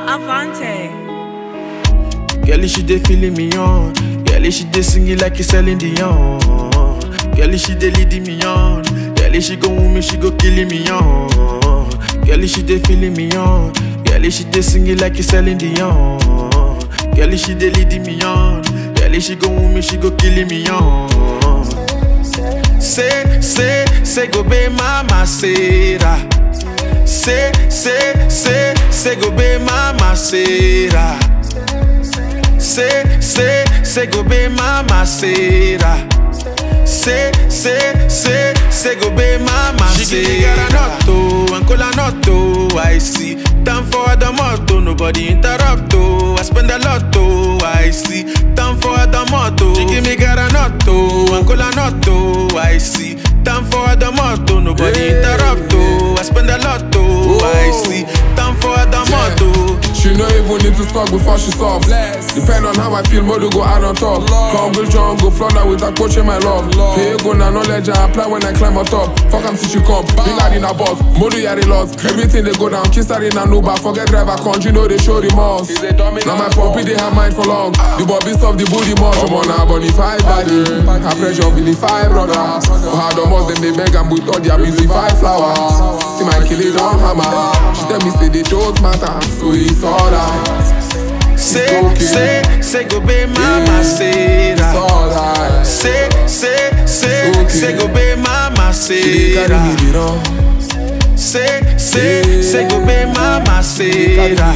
Avante. Girlie, she dey feeling me on. Girlie, she dey singing like it's Celine Dion. Girlie, she dey leading me on. Girlie, she go woo me, she go killing me on. Girlie, she dey feeling me on. Girlie, she dey singing like it's Celine Dion. Girlie, she dey leading me on. Girlie, she go woo me, she go killing me on. Say, go be mama, Sarah. Say, go be mama, Sarah. Say, go be mama, Sarah. Say, go be mama, Sarah. She give me garanotto, Ancola notto, I see. Time for the motto, nobody interrupt, oh. I spend a lot, oh, I see. Time for the motto. She give me garanotto, Ancola notto, I see. Time for the motto, nobody interrupt, oh. I spend a lot, oh, I see. Time for the motto. She no even need to talk before she soft. Depend on how I feel, Modu go out on top. Come go John, go flounder with a coach in my love. Pay go na knowledge I apply when I climb on top. Fuck am since you come, big in a boss. Modu yari lost, everything they go down. Kiss her in a Uber, forget driver country, know they show remorse. Now my puppy they have mind for long. The bobby stuff, the booty much. I'm on a bonify body. Her pressure really five brothers. For hard almost them they beg and with all their busy five flowers. See my kill it on hammer. She tell me say they don't matter, so it's alright. Say, go be mama, Sarah. Alright. Say, go be mama, Sarah. Say, go be mama, Sarah.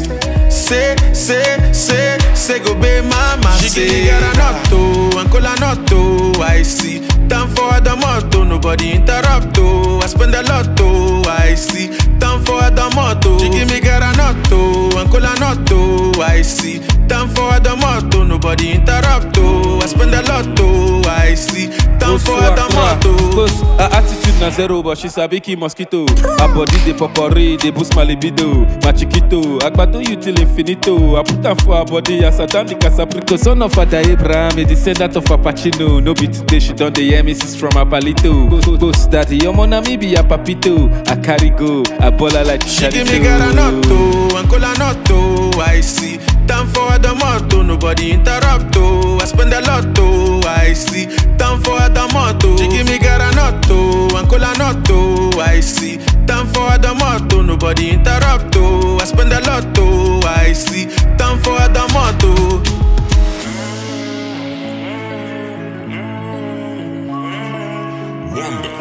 Say, go be mama, Sarah. She give me garanotto, Ancola notto, I see. Time for the motto, nobody interrupt, oh. I spend a lot, oh, I see. Time for the motto. She give me garanotto, Ancola notto, I see. Time for the motto, nobody interrupt, oh. I spend a lot, oh, I see. Time for the motto. Her attitude na zero, but she sabi kill mosquito. Her body dey popori, dey boost my libido. My chiquito, Agbado you till infinito. I put her for her body as a dandy casaprito. Son of Father Abraham, a descendant of Apachino. No be today, she done the hear misses from Apalito. Ghost daddy, your mona me be a papito. I carry go, I baller like she give me garanotto, Ancola notto, I see. Time for the motto, nobody interrupt, oh. I spend a lot, oh, I see. Time for the motto. She give me garanotto, Ancola notto, I see. Time for the motto, nobody interrupt, oh. I spend a lot, oh, I see. Time for the motto. Wonder.